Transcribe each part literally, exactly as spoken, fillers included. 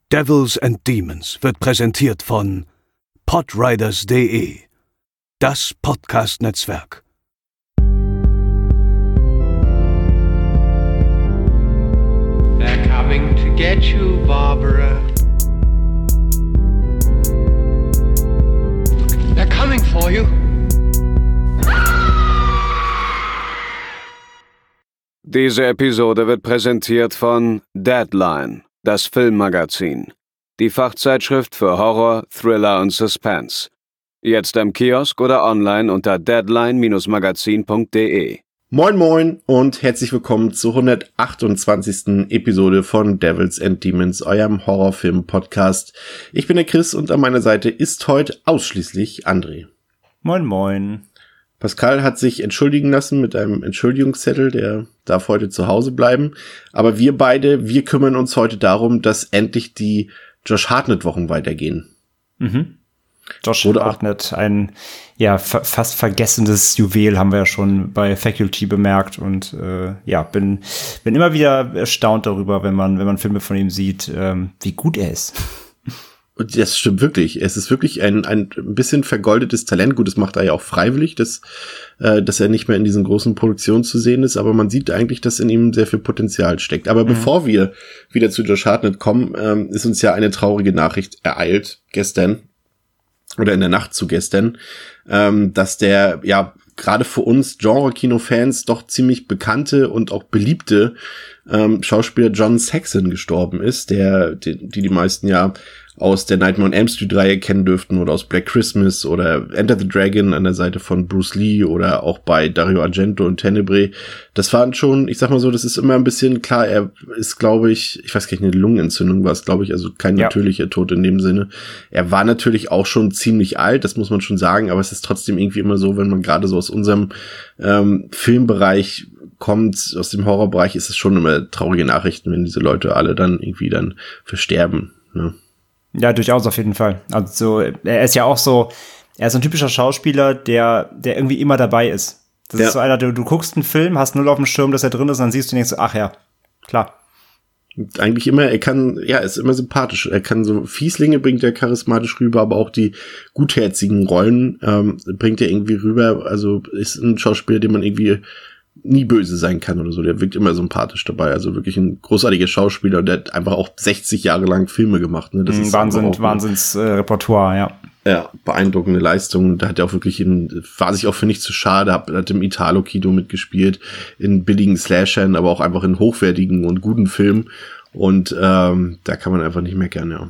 Devils and Demons wird präsentiert von podriders punkt de, das Podcast-Netzwerk. They're coming to get you, Barbara. They're coming for you. Diese Episode wird präsentiert von Deadline, das Filmmagazin. Die Fachzeitschrift für Horror, Thriller und Suspense. Jetzt im Kiosk oder online unter deadline Bindestrich magazin punkt de. Moin moin und herzlich willkommen zur hundertachtundzwanzigsten Episode von Devils and Demons, eurem Horrorfilm-Podcast. Ich bin der Chris und an meiner Seite ist heute ausschließlich André. Moin moin. Pascal hat sich entschuldigen lassen mit einem Entschuldigungszettel, der darf heute zu Hause bleiben. Aber wir beide, wir kümmern uns heute darum, dass endlich die Josh Hartnett-Wochen weitergehen. Mhm. Josh Oder Hartnett, ein ja fa- fast vergessenes Juwel, haben wir ja schon bei Faculty bemerkt. Und äh, ja, bin bin immer wieder erstaunt darüber, wenn man wenn man Filme von ihm sieht, ähm, wie gut er ist. Und das stimmt wirklich. Es ist wirklich ein ein bisschen vergoldetes Talent. Gut, das macht er ja auch freiwillig, dass, äh, dass er nicht mehr in diesen großen Produktionen zu sehen ist. Aber man sieht eigentlich, dass in ihm sehr viel Potenzial steckt. Aber mhm. bevor wir wieder zu Josh Hartnett kommen, ähm, ist uns ja eine traurige Nachricht ereilt gestern oder in der Nacht zu gestern, ähm, dass der, ja, gerade für uns Genre-Kino-Fans doch ziemlich bekannte und auch beliebte ähm, Schauspieler John Saxon gestorben ist, der, die die, die meisten ja aus der Nightmare on Elm Street-Reihe kennen dürften oder aus Black Christmas oder Enter the Dragon an der Seite von Bruce Lee oder auch bei Dario Argento und Tenebrae. Das waren schon, ich sag mal so, das ist immer ein bisschen klar, er ist, glaube ich, ich weiß gar nicht, eine Lungenentzündung war es, glaube ich, also kein ja. natürlicher Tod in dem Sinne. Er war natürlich auch schon ziemlich alt, das muss man schon sagen, aber es ist trotzdem irgendwie immer so, wenn man gerade so aus unserem ähm, Filmbereich kommt, aus dem Horrorbereich, ist es schon immer traurige Nachrichten, wenn diese Leute alle dann irgendwie dann versterben, ne? Ja, durchaus auf jeden Fall. Also er ist ja auch so, er ist ein typischer Schauspieler, der der irgendwie immer dabei ist. Das ja. ist so einer, du, du guckst einen Film, hast null auf dem Schirm, dass er drin ist, und dann siehst du und denkst so, ach ja, klar. Und eigentlich immer, er kann, ja, ist immer sympathisch. Er kann so Fieslinge bringt er charismatisch rüber, aber auch die gutherzigen Rollen ähm, bringt er irgendwie rüber. Also ist ein Schauspieler, den man irgendwie nie böse sein kann oder so. Der wirkt immer sympathisch dabei. Also wirklich ein großartiger Schauspieler. Und der hat einfach auch sechzig Jahre lang Filme gemacht. Ne? Das mhm, ist Wahnsinn, auch Wahnsinns äh, Repertoire, ja. Ja, beeindruckende Leistung. Da hat er auch wirklich in, war sich auch für nichts zu schade, hat, hat im Italo-Kino mitgespielt, in billigen Slashern, aber auch einfach in hochwertigen und guten Filmen. Und ähm, da kann man einfach nicht meckern, ja.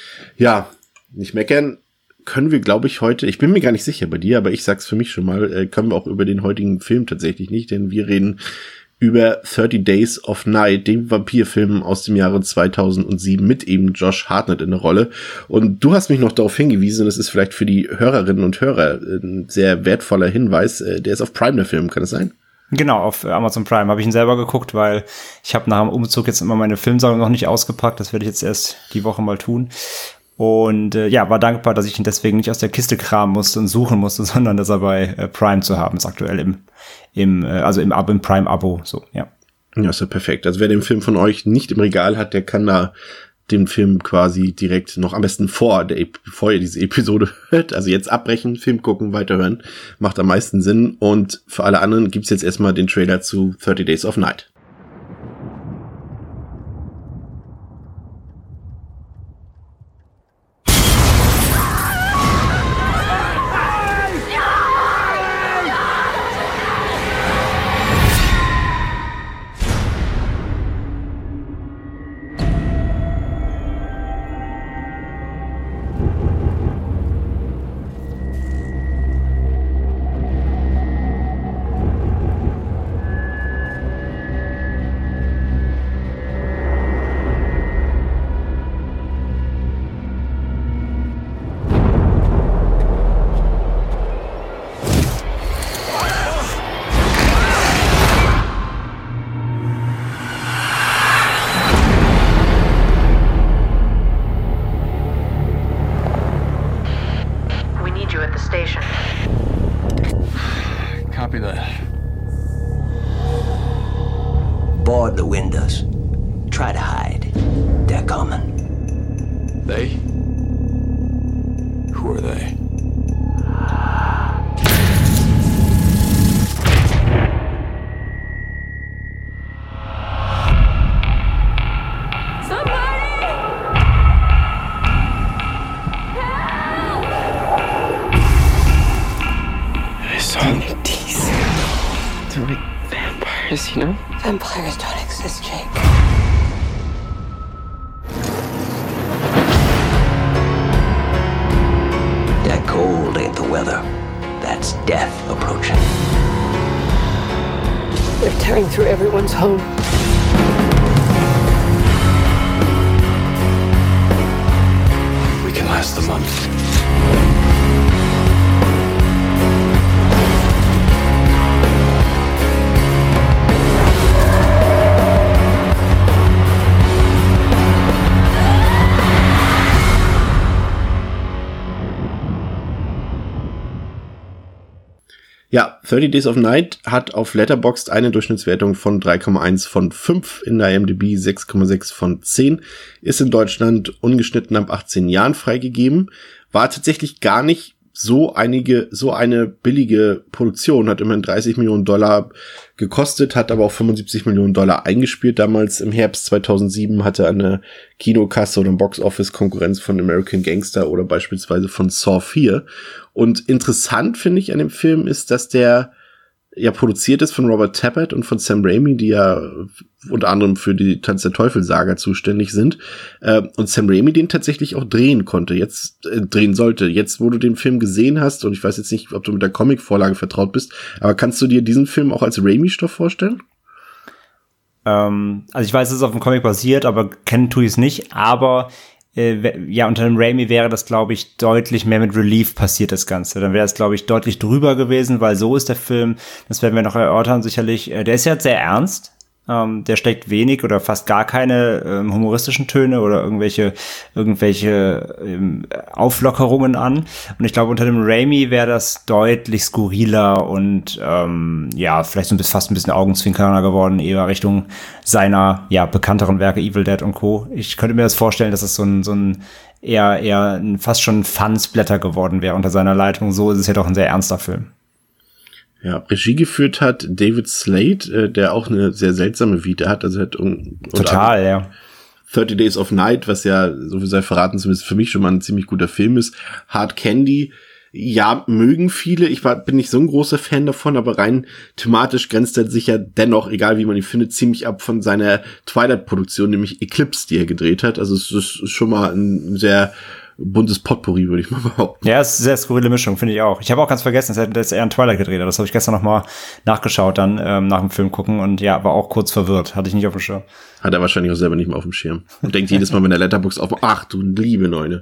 Ja, nicht meckern können wir, glaube ich, heute, ich bin mir gar nicht sicher bei dir, aber ich sag's für mich schon mal, äh, können wir auch über den heutigen Film tatsächlich nicht, denn wir reden über thirty Days of Night, dem Vampirfilm aus dem Jahre zweitausendsieben mit eben Josh Hartnett in der Rolle. Und du hast mich noch darauf hingewiesen, das ist vielleicht für die Hörerinnen und Hörer ein sehr wertvoller Hinweis, äh, der ist auf Prime, der Film, kann das sein? Genau, auf Amazon Prime habe ich ihn selber geguckt, weil ich habe nach dem Umzug jetzt immer meine Filmsammlung noch nicht ausgepackt, das werde ich jetzt erst die Woche mal tun. Und äh, ja, war dankbar, dass ich ihn deswegen nicht aus der Kiste kramen musste und suchen musste, sondern dass er bei äh, Prime zu haben ist, aktuell im, im äh, also im, im Prime-Abo, so, ja. Ja, ist ja perfekt. Also wer den Film von euch nicht im Regal hat, der kann da den Film quasi direkt noch am besten vor, der, bevor ihr diese Episode hört, also jetzt abbrechen, Film gucken, weiterhören, macht am meisten Sinn. Und für alle anderen gibt's jetzt erstmal den Trailer zu thirty Days of Night. They? Who are they? You know? Vampires don't exist, Jake. That cold ain't the weather. That's death approaching. They're tearing through everyone's home. We can last the month. Ja, thirty Days of Night hat auf Letterboxd eine Durchschnittswertung von drei Komma eins von fünf, in der I M D B sechs Komma sechs von zehn, ist in Deutschland ungeschnitten ab achtzehn Jahren freigegeben, war tatsächlich gar nicht so einige, so eine billige Produktion, hat immerhin dreißig Millionen Dollar gekostet, hat aber auch fünfundsiebzig Millionen Dollar eingespielt. Damals im Herbst zweitausendsieben hatte eine Kinokasse oder Box-Office Konkurrenz von American Gangster oder beispielsweise von Saw vier. Und interessant finde ich an dem Film ist, dass der ja produziert ist von Robert Tappert und von Sam Raimi, die ja unter anderem für die Tanz der Teufel-Saga zuständig sind. Äh, und Sam Raimi den tatsächlich auch drehen konnte, jetzt äh, drehen sollte. Jetzt, wo du den Film gesehen hast, und ich weiß jetzt nicht, ob du mit der Comic-Vorlage vertraut bist, aber kannst du dir diesen Film auch als Raimi-Stoff vorstellen? Ähm, also ich weiß, dass es auf dem Comic basiert, aber kennen tue ich es nicht. Aber äh, ja, unter dem Raimi wäre das, glaube ich, deutlich mehr mit Relief passiert, das Ganze. Dann wäre es, glaube ich, deutlich drüber gewesen, weil so ist der Film, das werden wir noch erörtern sicherlich, äh, der ist ja sehr ernst. Ähm, der steckt wenig oder fast gar keine ähm, humoristischen Töne oder irgendwelche irgendwelche ähm, Auflockerungen an. Und ich glaube, unter dem Raimi wäre das deutlich skurriler und ähm, ja, vielleicht so ein bisschen, fast ein bisschen augenzwinkernder geworden, eher Richtung seiner ja bekannteren Werke Evil Dead und Co. Ich könnte mir das vorstellen, dass es so ein so ein eher eher ein, fast schon Fun-Splatter geworden wäre unter seiner Leitung. So ist es ja doch ein sehr ernster Film. Ja, Regie geführt hat David Slade, äh, der auch eine sehr seltsame Vita hat. Also hat um, Total, ja. thirty Days of Night, was ja, so viel sei verraten, zumindest für mich schon mal ein ziemlich guter Film ist. Hard Candy, ja, mögen viele. Ich war, bin nicht so ein großer Fan davon, aber rein thematisch grenzt er sich ja dennoch, egal wie man ihn findet, ziemlich ab von seiner Twilight-Produktion, nämlich Eclipse, die er gedreht hat. Also es ist schon mal ein sehr buntes Potpourri, würde ich mal behaupten. Ja, es ist eine sehr skurrile Mischung, finde ich auch. Ich habe auch ganz vergessen, dass er einen Twilight gedreht hat. Das habe ich gestern noch mal nachgeschaut, dann ähm, nach dem Film gucken und ja, war auch kurz verwirrt. Hatte ich nicht auf dem Schirm. Hat er wahrscheinlich auch selber nicht mehr auf dem Schirm. Und denkt jedes Mal, wenn der Letterboxd aufmacht, ach du liebe Neune.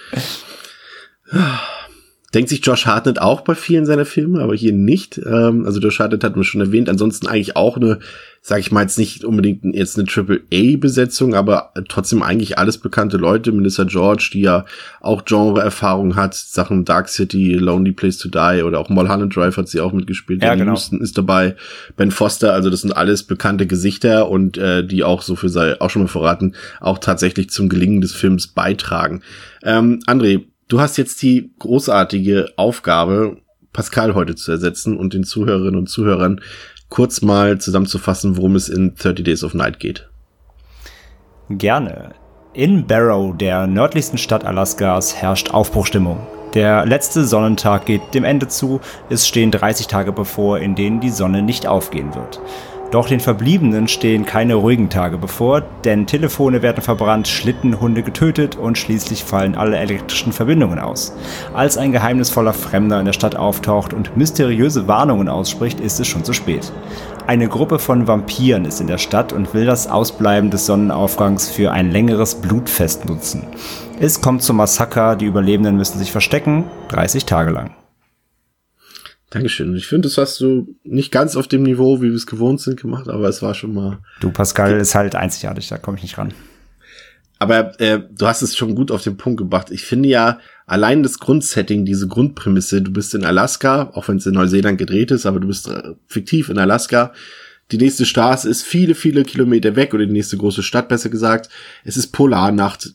Denkt sich Josh Hartnett auch bei vielen seiner Filme, aber hier nicht. Ähm, also Josh Hartnett hatten wir schon erwähnt. Ansonsten eigentlich auch eine, sag ich mal jetzt nicht unbedingt jetzt eine Triple-A-Besetzung, aber trotzdem eigentlich alles bekannte Leute. Melissa George, die ja auch Genre-Erfahrung hat, Sachen Dark City, Lonely Place to Die oder auch Mulholland Drive hat sie auch mitgespielt. Ja, Danny genau. Houston ist dabei, Ben Foster, also das sind alles bekannte Gesichter und äh, die auch, so viel sei auch schon mal verraten, auch tatsächlich zum Gelingen des Films beitragen. Ähm, André, du hast jetzt die großartige Aufgabe, Pascal heute zu ersetzen und den Zuhörerinnen und Zuhörern kurz mal zusammenzufassen, worum es in thirty Days of Night geht. Gerne. In Barrow, der nördlichsten Stadt Alaskas, herrscht Aufbruchstimmung. Der letzte Sonnentag geht dem Ende zu, es stehen dreißig Tage bevor, in denen die Sonne nicht aufgehen wird. Doch den Verbliebenen stehen keine ruhigen Tage bevor, denn Telefone werden verbrannt, Schlittenhunde getötet und schließlich fallen alle elektrischen Verbindungen aus. Als ein geheimnisvoller Fremder in der Stadt auftaucht und mysteriöse Warnungen ausspricht, ist es schon zu spät. Eine Gruppe von Vampiren ist in der Stadt und will das Ausbleiben des Sonnenaufgangs für ein längeres Blutfest nutzen. Es kommt zum Massaker, die Überlebenden müssen sich verstecken, dreißig Tage lang. Dankeschön. Ich finde, das hast du nicht ganz auf dem Niveau, wie wir es gewohnt sind, gemacht, aber es war schon mal... Du, Pascal ist halt einzigartig, da komme ich nicht ran. Aber äh, du hast es schon gut auf den Punkt gebracht. Ich finde ja, allein das Grundsetting, diese Grundprämisse, du bist in Alaska, auch wenn es in Neuseeland gedreht ist, aber du bist äh, fiktiv in Alaska. Die nächste Straße ist viele, viele Kilometer weg, oder die nächste große Stadt, besser gesagt. Es ist Polarnacht.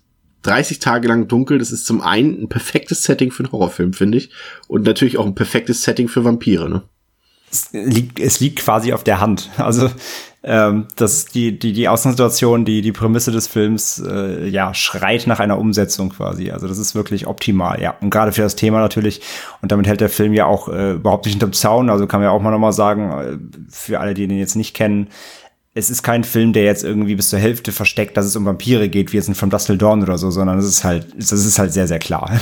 dreißig Tage lang dunkel, das ist zum einen ein perfektes Setting für einen Horrorfilm, finde ich. Und natürlich auch ein perfektes Setting für Vampire, ne? Es liegt, es liegt quasi auf der Hand. Also ähm, das ist die, die, die Ausgangssituation, die, die Prämisse des Films, äh, ja, schreit nach einer Umsetzung quasi. Also das ist wirklich optimal, ja. Und gerade für das Thema natürlich. Und damit hält der Film ja auch äh, überhaupt nicht hinterm Zaun. Also kann man ja auch mal nochmal sagen, äh, für alle, die den jetzt nicht kennen, es ist kein Film, der jetzt irgendwie bis zur Hälfte versteckt, dass es um Vampire geht, wie jetzt in From Dusk Till Dawn oder so, sondern es ist halt, das ist halt sehr, sehr klar.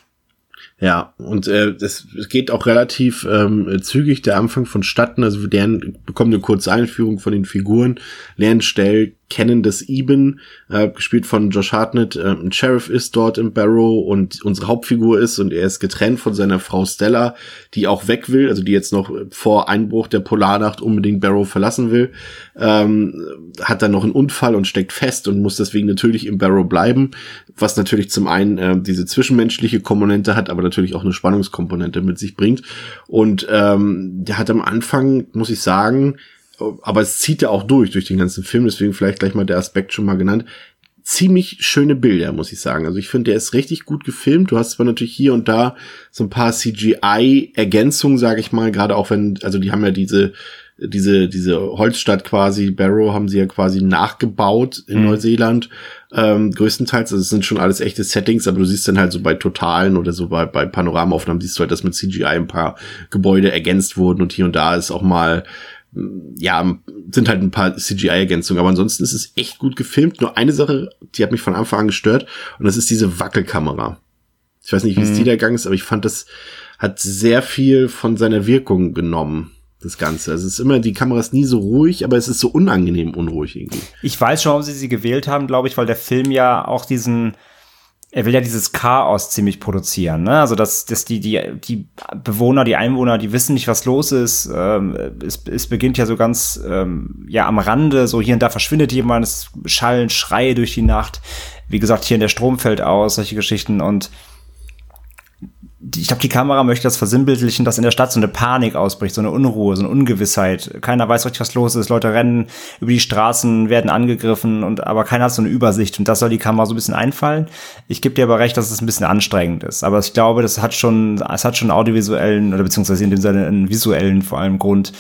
Ja, und äh, es geht auch relativ ähm, zügig der Anfang vonstatten. Also wir lernen, bekommen eine kurze Einführung von den Figuren, lernen schnell kennen, dass Eben, äh, gespielt von Josh Hartnett, äh, ein Sheriff ist dort im Barrow und unsere Hauptfigur ist und er ist getrennt von seiner Frau Stella, die auch weg will, also die jetzt noch vor Einbruch der Polarnacht unbedingt Barrow verlassen will, ähm, hat dann noch einen Unfall und steckt fest und muss deswegen natürlich im Barrow bleiben, was natürlich zum einen äh, diese zwischenmenschliche Komponente hat, aber natürlich auch eine Spannungskomponente mit sich bringt. Und ähm, der hat am Anfang, muss ich sagen, aber es zieht ja auch durch, durch den ganzen Film, deswegen vielleicht gleich mal der Aspekt schon mal genannt, ziemlich schöne Bilder, muss ich sagen. Also ich finde, der ist richtig gut gefilmt. Du hast zwar natürlich hier und da so ein paar C G I-Ergänzungen, sage ich mal, gerade auch wenn, also die haben ja diese diese diese Holzstadt quasi, Barrow, haben sie ja quasi nachgebaut in mhm. Neuseeland, ähm, größtenteils. Also es sind schon alles echte Settings, aber du siehst dann halt so bei Totalen oder so bei, bei Panoramaaufnahmen siehst du halt, dass mit C G I ein paar Gebäude ergänzt wurden und hier und da ist auch mal, ja, sind halt ein paar C G I-Ergänzungen, aber ansonsten ist es echt gut gefilmt. Nur eine Sache, die hat mich von Anfang an gestört, und das ist diese Wackelkamera. Ich weiß nicht, wie es mhm. dir da gegangen ist, aber ich fand, das hat sehr viel von seiner Wirkung genommen, das Ganze. Also es ist immer, die Kamera ist nie so ruhig, aber es ist so unangenehm unruhig irgendwie. Ich weiß schon, warum sie sie gewählt haben, glaube ich, weil der Film ja auch diesen, er will ja dieses Chaos ziemlich produzieren, ne? Also dass, dass die, die, die Bewohner, die Einwohner, die wissen nicht, was los ist. Ähm, es, es beginnt ja so ganz, ähm, ja, am Rande, so hier und da verschwindet jemand, es schallen Schreie durch die Nacht. Wie gesagt, hier in der Strom fällt aus, solche Geschichten. Und die, ich glaube, die Kamera möchte das versinnbildlichen, dass in der Stadt so eine Panik ausbricht, so eine Unruhe, so eine Ungewissheit. Keiner weiß richtig, was los ist. Leute rennen über die Straßen, werden angegriffen, und aber keiner hat so eine Übersicht. Und das soll die Kamera so ein bisschen einfallen. Ich gebe dir aber recht, dass es ein bisschen anstrengend ist. Aber ich glaube, das hat schon, es hat schon audiovisuellen oder beziehungsweise in dem Sinne einen visuellen vor allem Grund,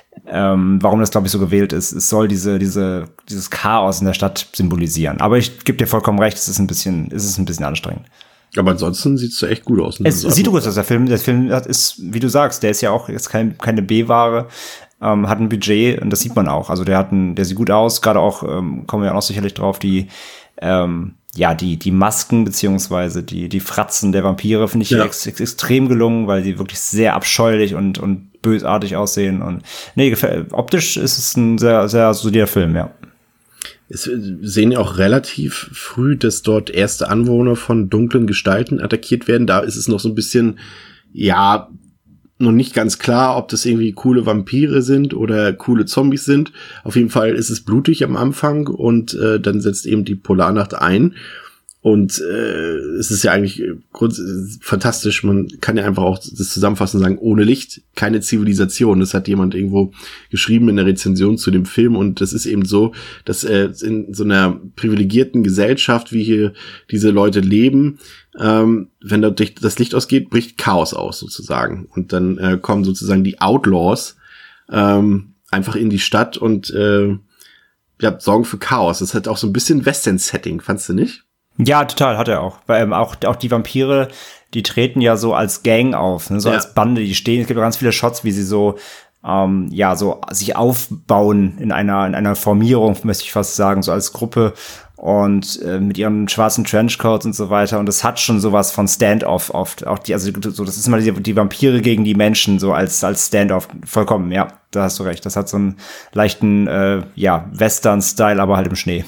ähm, warum das, glaube ich, so gewählt ist. Es soll diese, diese, dieses Chaos in der Stadt symbolisieren. Aber ich gebe dir vollkommen recht, es ist ein bisschen, es ist ein bisschen anstrengend. Aber ansonsten sieht's ja echt gut aus. Es sieht gut aus, der Film. Der Film ist, wie du sagst, der ist ja auch jetzt kein, keine B-Ware, ähm, hat ein Budget, und das sieht man auch. Also der hat ein, der sieht gut aus, gerade auch, ähm, kommen wir auch noch sicherlich drauf, die, ähm, ja, die, die Masken, beziehungsweise die, die Fratzen der Vampire finde ich ja. ex, ex, extrem gelungen, weil die wirklich sehr abscheulich und, und bösartig aussehen. Und nee, gefällt, optisch ist es ein sehr, sehr solider Film, ja. Es sehen ja auch relativ früh, dass dort erste Anwohner von dunklen Gestalten attackiert werden. Da ist es noch so ein bisschen, ja, noch nicht ganz klar, ob das irgendwie coole Vampire sind oder coole Zombies sind. Auf jeden Fall ist es blutig am Anfang, und äh, dann setzt eben die Polarnacht ein. Und äh, es ist ja eigentlich grunds- fantastisch, man kann ja einfach auch das zusammenfassen und sagen, ohne Licht keine Zivilisation. Das hat jemand irgendwo geschrieben in der Rezension zu dem Film, und das ist eben so, dass äh, in so einer privilegierten Gesellschaft, wie hier diese Leute leben, ähm, wenn da das Licht ausgeht, bricht Chaos aus sozusagen. Und dann äh, kommen sozusagen die Outlaws ähm, einfach in die Stadt und äh, ja, sorgen für Chaos. Das hat auch so ein bisschen Western-Setting, fandst du nicht? Ja, total, hat er auch. Weil ähm, auch, auch die Vampire, die treten ja so als Gang auf, ne? So ja. als Bande, die stehen. Es gibt auch ganz viele Shots, wie sie so, ähm, ja, so sich aufbauen in einer, in einer Formierung, möchte ich fast sagen, so als Gruppe, und äh, mit ihren schwarzen Trenchcoats und so weiter. Und das hat schon sowas von Standoff oft. Auch die, also so, das ist mal die, die Vampire gegen die Menschen, so als, als Standoff. Vollkommen, ja, da hast du recht. Das hat so einen leichten, äh, ja, Western-Style, aber halt im Schnee.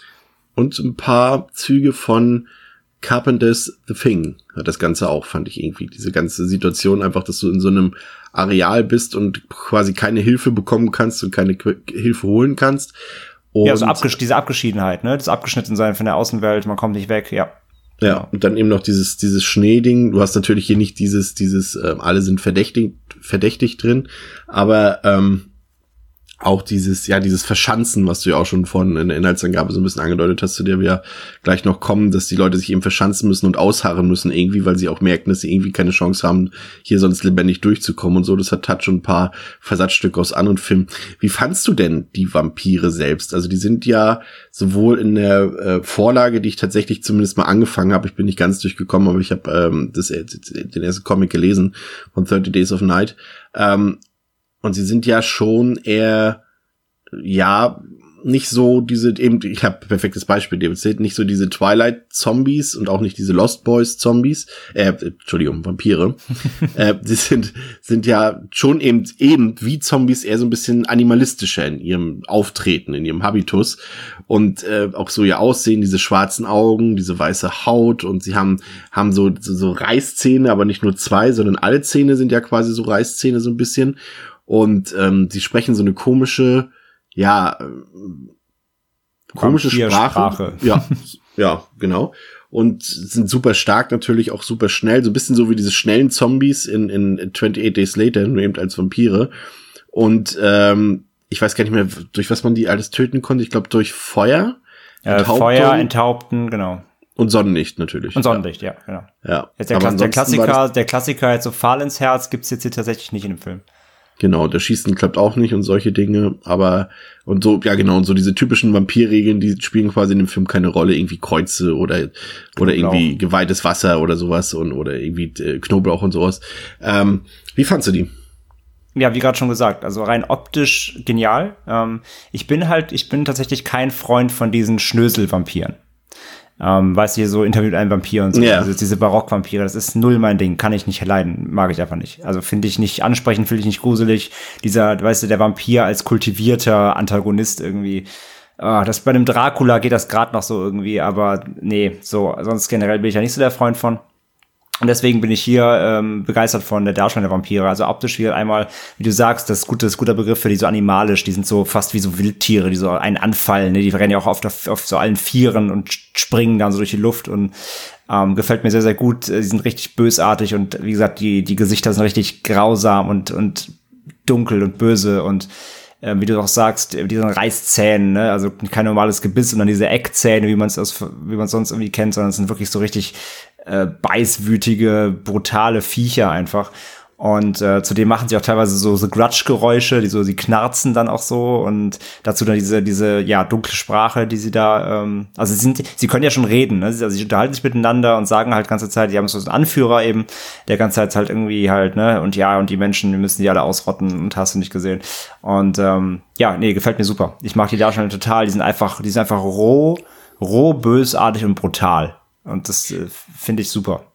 Und ein paar Züge von Carpenter's The Thing hat das Ganze auch, fand ich irgendwie. Diese ganze Situation einfach, dass du in so einem Areal bist und quasi keine Hilfe bekommen kannst und keine Hilfe holen kannst. Und ja, so abgesch- diese Abgeschiedenheit, ne? Das Abgeschnittensein von der Außenwelt, man kommt nicht weg, ja. Ja, genau. Und dann eben noch dieses dieses Schneeding. Du hast natürlich hier nicht dieses, dieses, äh, alle sind verdächtig, verdächtig drin, aber ähm, auch dieses, ja, dieses Verschanzen, was du ja auch schon von in der Inhaltsangabe so ein bisschen angedeutet hast, zu der wir gleich noch kommen, dass die Leute sich eben verschanzen müssen und ausharren müssen irgendwie, weil sie auch merken, dass sie irgendwie keine Chance haben, hier sonst lebendig durchzukommen und so. Das hat, hat schon ein paar Versatzstücke aus anderen Filmen. Wie fandst du denn die Vampire selbst? Also die sind ja sowohl in der äh, Vorlage, die ich tatsächlich zumindest mal angefangen habe, ich bin nicht ganz durchgekommen, aber ich habe ähm, das, den ersten Comic gelesen von thirty Days of Night, ähm, und sie sind ja schon eher, ja, nicht so diese, eben, ich habe perfektes Beispiel, David Slade, nicht so diese Twilight-Zombies und auch nicht diese Lost Boys-Zombies, äh, Entschuldigung, Vampire. äh, die sind, sind ja schon eben, eben wie Zombies eher so ein bisschen animalistischer in ihrem Auftreten, in ihrem Habitus und äh, auch so ihr Aussehen, diese schwarzen Augen, diese weiße Haut und sie haben, haben so, so, so Reißzähne, aber nicht nur zwei, sondern alle Zähne sind ja quasi so Reißzähne so ein bisschen. Und ähm, sie sprechen so eine komische, ja, äh, komische Sprache. Ja, ja, genau. Und sind super stark natürlich, auch super schnell. So ein bisschen so wie diese schnellen Zombies in, in twenty-eight Days Later, nur eben als Vampire. Und ähm, ich weiß gar nicht mehr, durch was man die alles töten konnte. Ich glaube, durch Feuer. Äh, Feuer, Enthaupten, genau. Und Sonnenlicht natürlich. Und Sonnenlicht, ja, ja genau. Ja. Jetzt der, Klass- der Klassiker, der Klassiker jetzt so Pfahl ins Herz gibt's jetzt hier tatsächlich nicht in dem Film. Genau, der Schießen klappt auch nicht und solche Dinge, aber und so, ja genau, und so diese typischen Vampirregeln, die spielen quasi in dem Film keine Rolle, irgendwie Kreuze oder oder irgendwie geweihtes Wasser oder sowas und oder irgendwie äh, Knoblauch und sowas. Ähm, wie fandst du die? Ja, wie gerade schon gesagt, also rein optisch genial. Ähm, ich bin halt, ich bin tatsächlich kein Freund von diesen Schnösel-Vampiren. Ähm, weißt du, hier so Interview mit einem Vampir und so, yeah. also diese Barock-Vampire, das ist null mein Ding, kann ich nicht leiden, mag ich einfach nicht. Also finde ich nicht ansprechend, finde ich nicht gruselig. Dieser, weißt du, der Vampir als kultivierter Antagonist irgendwie, ah, das bei einem Dracula geht das gerade noch so irgendwie, aber nee, so, sonst generell bin ich ja nicht so der Freund von. Und deswegen bin ich hier ähm, begeistert von der Darstellung der Vampire. Also optisch wie einmal, wie du sagst, das ist gut, das ist guter Begriff für die so animalisch. Die sind so fast wie so Wildtiere, die so einen anfallen. Ne? Die rennen ja auch oft auf, auf so allen Vieren und springen dann so durch die Luft. Und ähm, gefällt mir sehr, sehr gut. Die sind richtig bösartig und wie gesagt, die die Gesichter sind richtig grausam und und dunkel und böse und äh, wie du auch sagst, diese Reißzähne, ne? Also kein normales Gebiss und dann diese Eckzähne, wie man es aus, wie man es sonst irgendwie kennt, sondern es sind wirklich so richtig äh, beißwütige, brutale Viecher einfach. Und äh, zudem machen sie auch teilweise so, so Grudge-Geräusche, die so, sie knarzen dann auch so und dazu dann diese, diese, ja, dunkle Sprache, die sie da, ähm, also sie sind, sie können ja schon reden, ne? Also sie unterhalten sich miteinander und sagen halt ganze Zeit, die haben so einen Anführer eben, der ganze Zeit halt irgendwie halt, ne, und ja, und die Menschen, wir müssen die alle ausrotten und hast du nicht gesehen. Und, ähm, ja, nee, gefällt mir super. Ich mag die Darstellung total, die sind einfach, die sind einfach roh, roh, bösartig und brutal. Und das äh, finde ich super.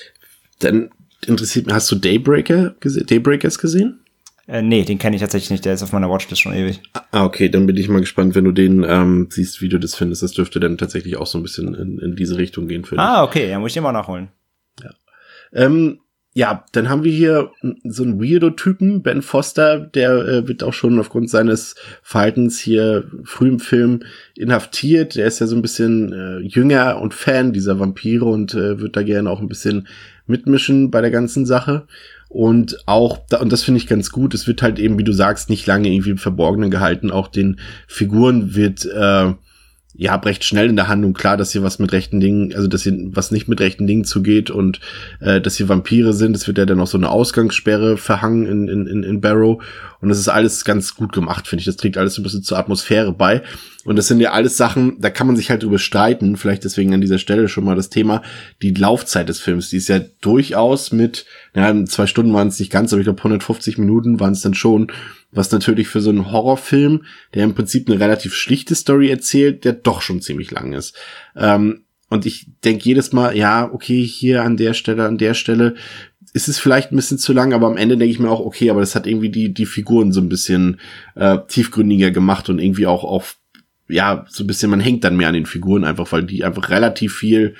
Dann interessiert mich, hast du Daybreaker gese- Daybreakers gesehen? Äh, nee, den kenne ich tatsächlich nicht, der ist auf meiner Watchlist schon ewig. Ah, okay, dann bin ich mal gespannt, wenn du den ähm, siehst, wie du das findest. Das dürfte dann tatsächlich auch so ein bisschen in, in diese Richtung gehen für dich. Ah, okay, ja, muss ich den mal nachholen. Ja. Ähm, ja, dann haben wir hier so einen Weirdo-Typen, Ben Foster, der äh, wird auch schon aufgrund seines Verhaltens hier früh im Film inhaftiert. Der ist ja so ein bisschen äh, jünger und Fan dieser Vampire und äh, wird da gerne auch ein bisschen mitmischen bei der ganzen Sache. Und auch, und das finde ich ganz gut, es wird halt eben, wie du sagst, nicht lange irgendwie im Verborgenen gehalten. Auch den Figuren wird äh, ja recht schnell in der Handlung klar, dass hier was mit rechten Dingen, also dass hier was nicht mit rechten Dingen zugeht und äh, dass hier Vampire sind. Es wird ja dann noch so eine Ausgangssperre verhangen in, in, in Barrow. Und das ist alles ganz gut gemacht, finde ich. Das trägt alles ein bisschen zur Atmosphäre bei. Und das sind ja alles Sachen, da kann man sich halt drüber streiten. Vielleicht deswegen an dieser Stelle schon mal das Thema. Die Laufzeit des Films, die ist ja durchaus mit, ja, zwei Stunden waren es nicht ganz, aber ich glaube hundertfünfzig Minuten waren es dann schon. Was natürlich für so einen Horrorfilm, der im Prinzip eine relativ schlichte Story erzählt, der doch schon ziemlich lang ist. Ähm, und ich denke jedes Mal, ja, okay, hier an der Stelle, an der Stelle ist es vielleicht ein bisschen zu lang, aber am Ende denke ich mir auch, okay, aber das hat irgendwie die die Figuren so ein bisschen äh, tiefgründiger gemacht und irgendwie auch auf, ja, so ein bisschen, man hängt dann mehr an den Figuren einfach, weil die einfach relativ viel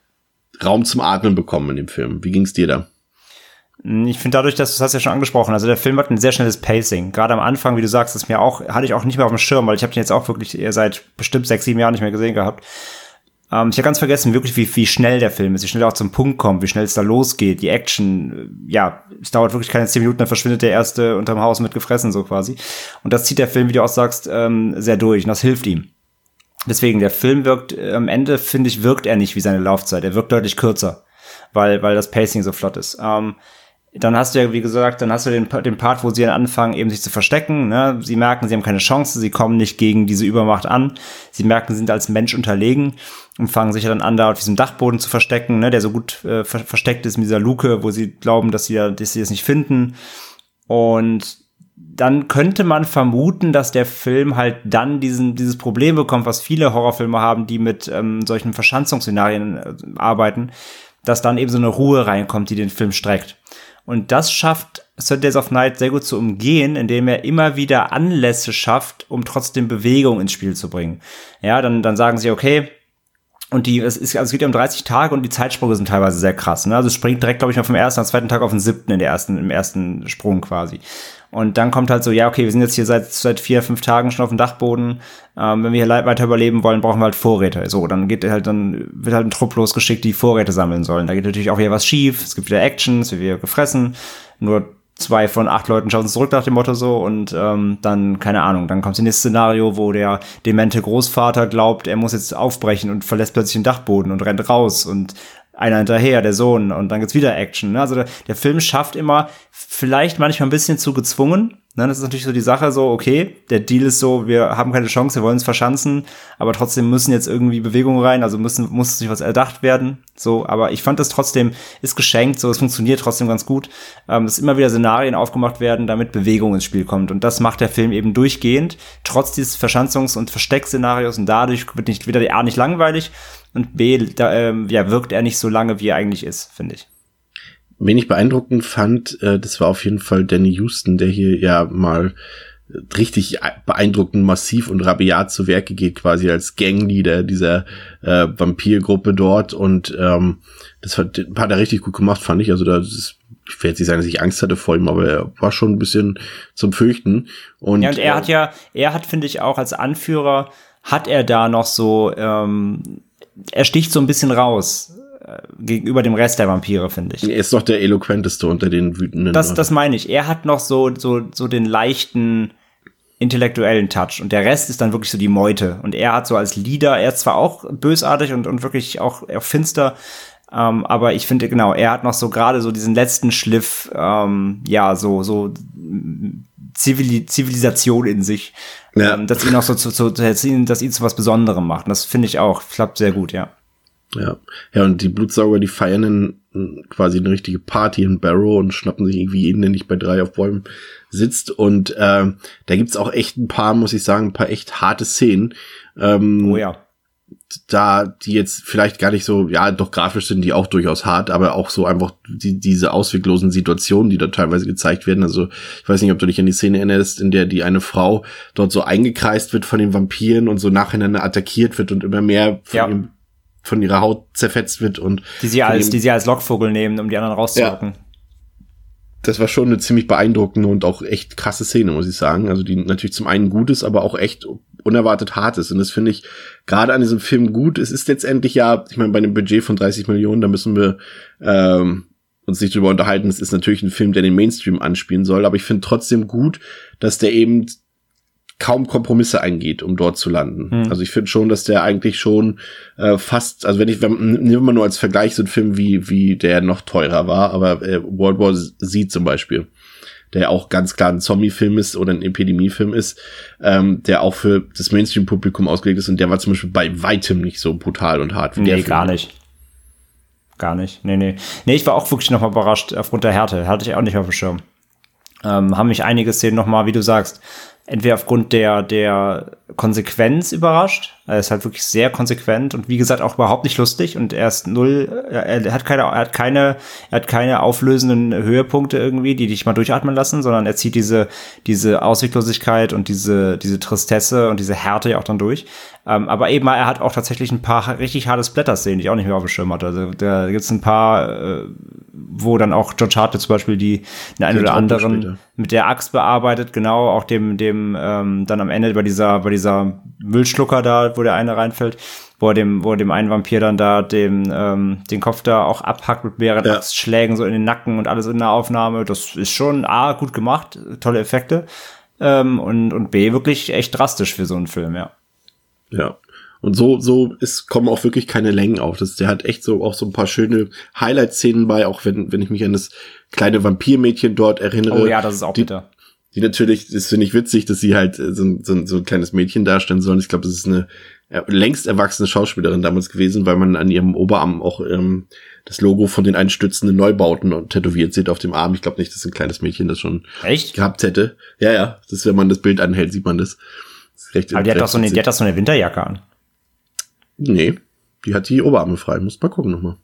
Raum zum Atmen bekommen in dem Film. Wie ging's dir da? Ich finde dadurch, dass du das hast ja schon angesprochen, also der Film hat ein sehr schnelles Pacing. Gerade am Anfang, wie du sagst, ist mir auch, hatte ich auch nicht mehr auf dem Schirm, weil ich habe den jetzt auch wirklich eher seit bestimmt sechs, sieben Jahren nicht mehr gesehen gehabt. Ähm, ich habe ganz vergessen, wirklich, wie, wie schnell der Film ist, wie schnell er auch zum Punkt kommt, wie schnell es da losgeht, die Action, ja, es dauert wirklich keine zehn Minuten, dann verschwindet der Erste unterm Haus mit gefressen, so quasi. Und das zieht der Film, wie du auch sagst, ähm, sehr durch und das hilft ihm. Deswegen, der Film wirkt, äh, am Ende, finde ich, wirkt er nicht wie seine Laufzeit, er wirkt deutlich kürzer, weil, weil das Pacing so flott ist. Ähm, Dann hast du ja, wie gesagt, dann hast du den, den Part, wo sie dann anfangen, eben sich zu verstecken. Ne? Sie merken, sie haben keine Chance, sie kommen nicht gegen diese Übermacht an. Sie merken, sie sind als Mensch unterlegen und fangen sich ja dann an, da auf diesem Dachboden zu verstecken, ne? Der so gut äh, ver- versteckt ist mit dieser Luke, wo sie glauben, dass sie, ja, dass sie das nicht finden. Und dann könnte man vermuten, dass der Film halt dann diesen dieses Problem bekommt, was viele Horrorfilme haben, die mit ähm, solchen Verschanzungsszenarien äh, arbeiten, dass dann eben so eine Ruhe reinkommt, die den Film streckt. Und das schafft thirty Days of Night sehr gut zu umgehen, indem er immer wieder Anlässe schafft, um trotzdem Bewegung ins Spiel zu bringen. Ja, dann, dann sagen sie, okay, und die, es ist, also es geht ja um dreißig Tage und die Zeitsprünge sind teilweise sehr krass, ne? Also es springt direkt, glaube ich, mal vom ersten, am zweiten Tag auf den siebten in der ersten, im ersten Sprung quasi. Und dann kommt halt so, ja, okay, wir sind jetzt hier seit, seit vier, fünf Tagen schon auf dem Dachboden. Ähm, wenn wir hier weiter überleben wollen, brauchen wir halt Vorräte. So, dann geht halt, dann wird halt ein Trupp losgeschickt, die Vorräte sammeln sollen. Da geht natürlich auch wieder was schief. Es gibt wieder Action, es wird wieder gefressen. Nur zwei von acht Leuten schauen zurück nach dem Motto so und ähm, dann, keine Ahnung, dann kommt das nächste Szenario, wo der demente Großvater glaubt, er muss jetzt aufbrechen und verlässt plötzlich den Dachboden und rennt raus und einer hinterher, der Sohn, und dann gibt's wieder Action. Ne? Also der, der Film schafft immer, vielleicht manchmal ein bisschen zu gezwungen. Ne? Das ist natürlich so die Sache, so, okay, der Deal ist so, wir haben keine Chance, wir wollen uns verschanzen, aber trotzdem müssen jetzt irgendwie Bewegungen rein, also müssen muss sich was erdacht werden. So, aber ich fand das trotzdem, ist geschenkt, so, es funktioniert trotzdem ganz gut, ähm, dass immer wieder Szenarien aufgemacht werden, damit Bewegung ins Spiel kommt. Und das macht der Film eben durchgehend, trotz dieses Verschanzungs- und Versteckszenarios, und dadurch wird nicht wieder A nicht langweilig, und B, da, ähm, ja, wirkt er nicht so lange, wie er eigentlich ist, finde ich. Wen ich beeindruckend fand, äh, das war auf jeden Fall Danny Huston, der hier ja mal richtig beeindruckend massiv und rabiat zu Werke geht, quasi als Gangleader dieser äh, Vampirgruppe dort. Und ähm, das hat, hat er richtig gut gemacht, fand ich. Also da ist, ich will jetzt nicht sagen, dass ich Angst hatte vor ihm, aber er war schon ein bisschen zum Fürchten. Und, ja, und er äh, hat ja, er hat, finde ich, auch als Anführer, hat er da noch so, ähm, er sticht so ein bisschen raus äh, gegenüber dem Rest der Vampire, finde ich. Er ist doch der eloquenteste unter den wütenden. Das, das meine ich. Er hat noch so, so, so den leichten intellektuellen Touch und der Rest ist dann wirklich so die Meute. Und er hat so als Leader, er ist zwar auch bösartig und, und wirklich auch, auch finster, ähm, aber ich finde, genau, er hat noch so gerade so diesen letzten Schliff, ähm, ja, so, so Zivil- Zivilisation in sich, ja. ähm, dass ihn noch so zu, zu, dass ihn, dass ihn zu was Besonderem macht. Und das finde ich auch, klappt sehr gut, ja. Ja, ja, und die Blutsauger, die feiern in, quasi eine richtige Party in Barrow und schnappen sich irgendwie jeden, der nicht bei drei auf Bäumen sitzt. Und äh, da gibt's auch echt ein paar, muss ich sagen, ein paar echt harte Szenen. Ähm, oh ja. Da, die jetzt vielleicht gar nicht so, ja, doch grafisch sind die auch durchaus hart, aber auch so einfach die, diese ausweglosen Situationen, die da teilweise gezeigt werden. Also ich weiß nicht, ob du dich an die Szene erinnerst, in der die eine Frau dort so eingekreist wird von den Vampiren und so nacheinander attackiert wird und immer mehr von, ja. ihrem, von ihrer Haut zerfetzt wird und die sie als, die sie als Lockvogel nehmen, um die anderen rauszulocken. Ja. Das war schon eine ziemlich beeindruckende und auch echt krasse Szene, muss ich sagen. Also die natürlich zum einen gut ist, aber auch echt unerwartet hart ist. Und das finde ich gerade an diesem Film gut. Es ist letztendlich ja, ich meine, bei einem Budget von dreißig Millionen, da müssen wir ähm, uns nicht drüber unterhalten. Es ist natürlich ein Film, der den Mainstream anspielen soll. Aber ich finde trotzdem gut, dass der eben kaum Kompromisse eingeht, um dort zu landen. Hm. Also ich finde schon, dass der eigentlich schon äh, fast, also wenn ich, wenn, nehmen wir nur als Vergleich so einen Film wie wie der noch teurer war, aber äh, World War Z zum Beispiel, der auch ganz klar ein Zombie-Film ist oder ein Epidemie-Film ist, ähm, der auch für das Mainstream-Publikum ausgelegt ist und der war zum Beispiel bei weitem nicht so brutal und hart wie nee, der Film. gar nicht. Gar nicht, nee, nee. Nee, ich war auch wirklich nochmal überrascht aufgrund der Härte, hatte ich auch nicht auf dem Schirm. Ähm, haben mich einige Szenen nochmal, wie du sagst, entweder aufgrund der der Konsequenz überrascht. Er ist halt wirklich sehr konsequent und wie gesagt auch überhaupt nicht lustig und er ist null, er hat keine, er hat keine, er hat keine auflösenden Höhepunkte irgendwie, die dich mal durchatmen lassen, sondern er zieht diese diese Ausweglosigkeit und diese diese Tristesse und diese Härte ja auch dann durch. Ähm, aber eben er hat auch tatsächlich ein paar richtig harte Splatter-Szenen, die ich auch nicht mehr auf dem Schirm hatte. Also da gibt's ein paar, äh, wo dann auch George Hartley zum Beispiel die den einen oder anderen später mit der Axt bearbeitet, genau, auch dem dem ähm, dann am Ende bei dieser bei dieser Müllschlucker da, wo der eine reinfällt. wo er dem, wo er dem einen Vampir dann da dem, ähm, den Kopf da auch abhackt mit mehreren Ja. Axtschlägen so in den Nacken und alles in der Aufnahme. Das ist schon A, gut gemacht, tolle Effekte, ähm, und, und B, wirklich echt drastisch für so einen Film, ja. Ja. Und so, so ist, kommen auch wirklich keine Längen auf. Das, der hat echt so auch so ein paar schöne Highlight-Szenen bei, auch wenn, wenn ich mich an das kleine Vampirmädchen dort erinnere. Oh ja, das ist auch die, bitter. Die natürlich, das finde ich witzig, dass sie halt so, ein- so, ein- so ein kleines Mädchen darstellen sollen. Ich glaube, das ist eine äh, längst erwachsene Schauspielerin damals gewesen, weil man an ihrem Oberarm auch ähm, das Logo von den einstürzenden Neubauten tätowiert sieht auf dem Arm. Ich glaube nicht, dass ein kleines Mädchen das schon Echt? gehabt hätte. Ja, ja, das, wenn man das Bild anhält, sieht man das. Das ist recht, Aber die hat recht doch so eine, witzig. die hat doch so eine Winterjacke an. Nee, die hat die Oberarme frei. Muss mal gucken nochmal.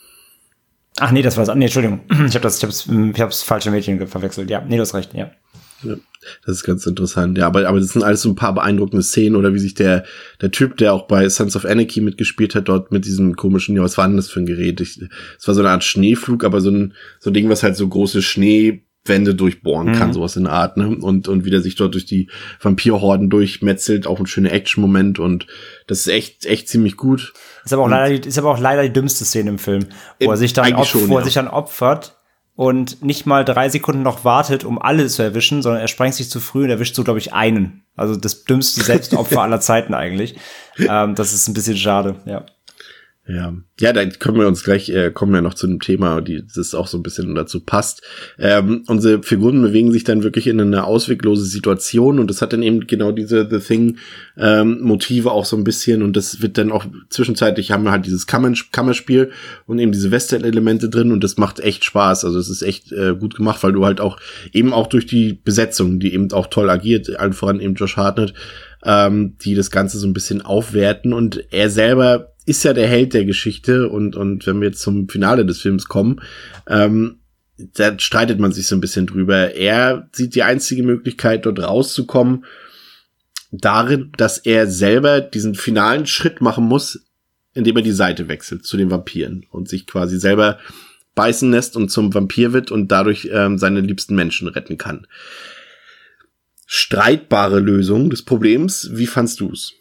Ach nee, das war's. Nee, Entschuldigung. Ich habe das, ich hab's, ich hab's falsche Mädchen ge- verwechselt. Ja, nee, du hast recht, ja. Ja, das ist ganz interessant. Ja, aber, aber das sind alles so ein paar beeindruckende Szenen oder wie sich der, der Typ, der auch bei Sons of Anarchy mitgespielt hat, dort mit diesem komischen, ja, was war denn das für ein Gerät? Ich, es war so eine Art Schneeflug, aber so ein, so ein Ding, was halt so große Schneewände durchbohren kann, Mhm. sowas in der Art, ne? Und, und wie der sich dort durch die Vampirhorden durchmetzelt, auch ein schöner Action-Moment und das ist echt, echt ziemlich gut. Ist aber auch leider, die, ist aber auch leider die dümmste Szene im Film, wo er sich dann, Eigentlich opf- schon, wo er ja. sich dann opfert und nicht mal drei Sekunden noch wartet, um alle zu erwischen, sondern er sprengt sich zu früh und erwischt so, glaube ich, einen. Also das dümmste Selbstopfer aller Zeiten eigentlich. Ähm, das ist ein bisschen schade, ja. Ja, ja, da können wir uns gleich, äh, kommen wir noch zu einem Thema, die das auch so ein bisschen dazu passt. Ähm, unsere Figuren bewegen sich dann wirklich in eine ausweglose Situation und das hat dann eben genau diese The Thing ähm, Motive auch so ein bisschen und das wird dann auch zwischenzeitlich haben wir halt dieses Kammer- Kammerspiel und eben diese Western-Elemente drin und das macht echt Spaß. Also es ist echt äh, gut gemacht, weil du halt auch eben auch durch die Besetzung, die eben auch toll agiert, allen voran eben Josh Hartnett, ähm, die das Ganze so ein bisschen aufwerten und er selber ist ja der Held der Geschichte und und wenn wir jetzt zum Finale des Films kommen, ähm, da streitet man sich so ein bisschen drüber. Er sieht die einzige Möglichkeit, dort rauszukommen, darin, dass er selber diesen finalen Schritt machen muss, indem er die Seite wechselt zu den Vampiren und sich quasi selber beißen lässt und zum Vampir wird und dadurch ähm, seine liebsten Menschen retten kann. Streitbare Lösung des Problems. Wie fandst du's?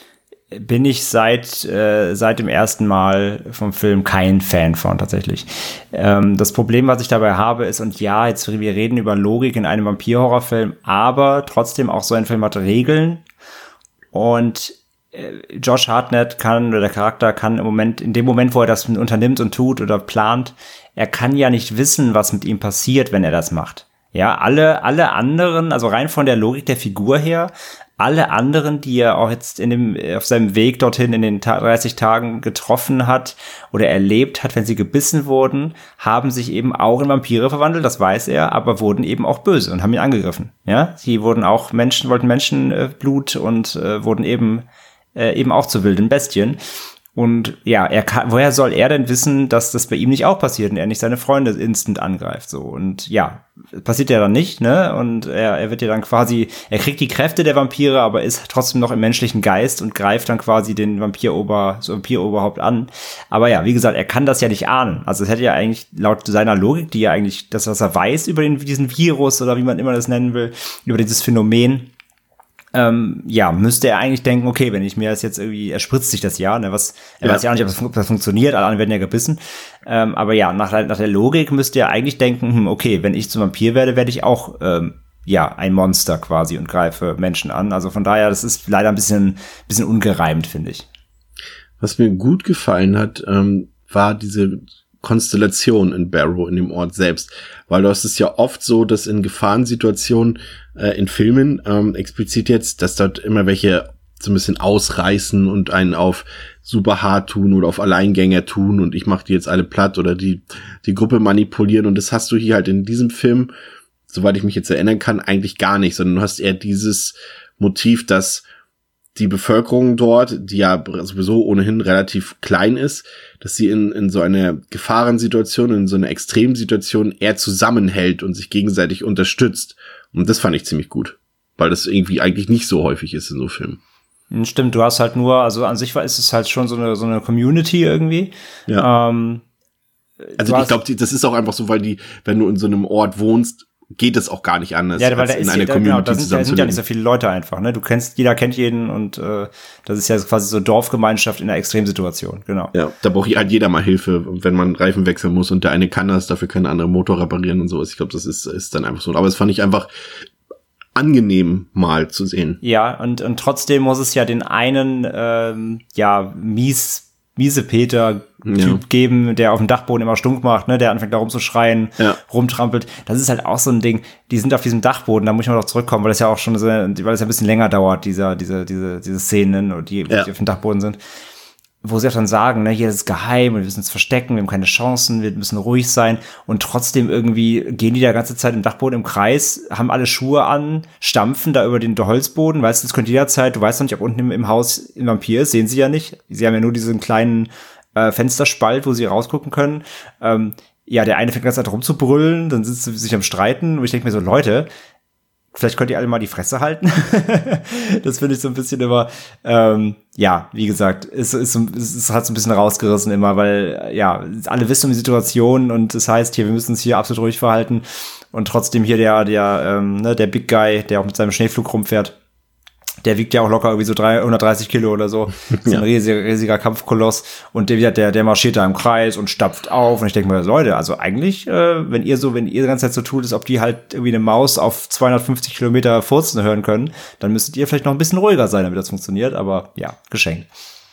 Bin ich seit äh, seit dem ersten Mal vom Film kein Fan von tatsächlich. Ähm, das Problem, was ich dabei habe, ist, und ja, jetzt wir reden über Logik in einem Vampir-Horrorfilm, aber trotzdem auch so ein Film hat Regeln und äh, Josh Hartnett kann, oder der Charakter kann im Moment, in dem Moment, wo er das unternimmt und tut oder plant, er kann ja nicht wissen, was mit ihm passiert, wenn er das macht. Ja, alle, alle anderen, also rein von der Logik der Figur her, alle anderen, die er auch jetzt in dem, auf seinem Weg dorthin in den dreißig Tagen getroffen hat oder erlebt hat, wenn sie gebissen wurden, haben sich eben auch in Vampire verwandelt, das weiß er, aber wurden eben auch böse und haben ihn angegriffen. Ja, sie wurden auch Menschen, wollten Menschenblut und äh, wurden eben, äh, eben auch zu wilden Bestien. Und ja, er kann, woher soll er denn wissen, dass das bei ihm nicht auch passiert und er nicht seine Freunde instant angreift, so. Und ja, passiert ja dann nicht, ne? Und er, er wird ja dann quasi, er kriegt die Kräfte der Vampire, aber ist trotzdem noch im menschlichen Geist und greift dann quasi den Vampirober, das Vampiroberhaupt an. Aber ja, wie gesagt, er kann das ja nicht ahnen. Also es hätte ja eigentlich laut seiner Logik, die ja eigentlich, das, was er weiß über den, diesen Virus oder wie man immer das nennen will, über dieses Phänomen, Ähm, ja, müsste er eigentlich denken, okay, wenn ich mir das jetzt irgendwie, er spritzt sich das ja, ne, was, er Ja. weiß ja auch nicht, ob das, fun- ob das funktioniert, alle anderen werden ja gebissen, ähm, aber ja, nach, nach der Logik müsste er eigentlich denken, hm, okay, wenn ich zum Vampir werde, werde ich auch, ähm, ja, ein Monster quasi und greife Menschen an, also von daher, das ist leider ein bisschen, bisschen ungereimt, finde ich. Was mir gut gefallen hat, ähm, war diese Konstellation in Barrow, in dem Ort selbst. Weil du hast es ja oft so, dass in Gefahrensituationen äh, in Filmen, ähm, explizit jetzt, dass dort immer welche so ein bisschen ausreißen und einen auf super hart tun oder auf Alleingänger tun und ich mach die jetzt alle platt oder die die Gruppe manipulieren und das hast du hier halt in diesem Film, soweit ich mich jetzt erinnern kann, eigentlich gar nicht, sondern du hast eher dieses Motiv, dass die Bevölkerung dort, die ja sowieso ohnehin relativ klein ist, dass sie in, in so einer Gefahrensituation, in so einer Extremsituation eher zusammenhält und sich gegenseitig unterstützt. Und das fand ich ziemlich gut, weil das irgendwie eigentlich nicht so häufig ist in so Filmen. Stimmt, du hast halt nur, also an sich war ist es halt schon so eine, so eine Community irgendwie. Ja. Ähm, Also du ich hast- glaube, das ist auch einfach so, weil die, wenn du in so einem Ort wohnst, geht es auch gar nicht anders, ja, weil als da in ist eine ja, Community genau, da sind, da sind ja nicht so zusammenzuleben. viele Leute einfach, ne? Du kennst, jeder kennt jeden und äh, das ist ja quasi so Dorfgemeinschaft in einer Extremsituation, genau. Ja, da braucht halt jeder mal Hilfe, wenn man Reifen wechseln muss und der eine kann das, dafür kann der andere Motor reparieren und so. Ich glaube, das ist, ist dann einfach so. Aber es fand ich einfach angenehm mal zu sehen. Ja, und, und trotzdem muss es ja den einen, ähm, ja, mies, miese Peter-Typ Ja. geben, der auf dem Dachboden immer stunk macht, ne, der anfängt da rumzuschreien, Ja. rumtrampelt. Das ist halt auch so ein Ding. Die sind auf diesem Dachboden, da muss ich mal noch zurückkommen, weil das ja auch schon so, weil das ja ein bisschen länger dauert, dieser, diese, diese, diese Szenen, die, Ja. die auf dem Dachboden sind. Wo sie auch dann sagen, ne, hier ist es geheim und wir müssen uns verstecken, wir haben keine Chancen, wir müssen ruhig sein und trotzdem irgendwie gehen die da ganze Zeit im Dachboden im Kreis, haben alle Schuhe an, stampfen da über den Holzboden, weißt du, es könnte jederzeit, du weißt noch nicht, ob unten im, im Haus ein Vampir ist, sehen sie ja nicht, sie haben ja nur diesen kleinen äh, Fensterspalt, wo sie rausgucken können. Ähm, ja, der eine fängt die ganze Zeit rumzubrüllen, dann sitzen sie sich am Streiten und ich denke mir so, Leute, vielleicht könnt ihr alle mal die Fresse halten. Das finde ich so ein bisschen immer, ähm, ja, wie gesagt, es, es, es, es hat so ein bisschen rausgerissen immer, weil, ja, alle wissen um die Situation und das heißt hier, wir müssen uns hier absolut ruhig verhalten und trotzdem hier der, der, ähm, ne, der Big Guy, der auch mit seinem Schneeflug rumfährt, der wiegt ja auch locker irgendwie so hundertdreißig Kilo oder so. Das ist Ja. ein riesiger, riesiger Kampfkoloss. Und der, der, der marschiert da im Kreis und stapft auf. Und ich denke mir, Leute, also eigentlich, äh, wenn ihr so, wenn ihr die ganze Zeit so tut, als ob die halt irgendwie eine Maus auf zweihundertfünfzig Kilometer furzen hören können, dann müsstet ihr vielleicht noch ein bisschen ruhiger sein, damit das funktioniert. Aber ja, geschenkt.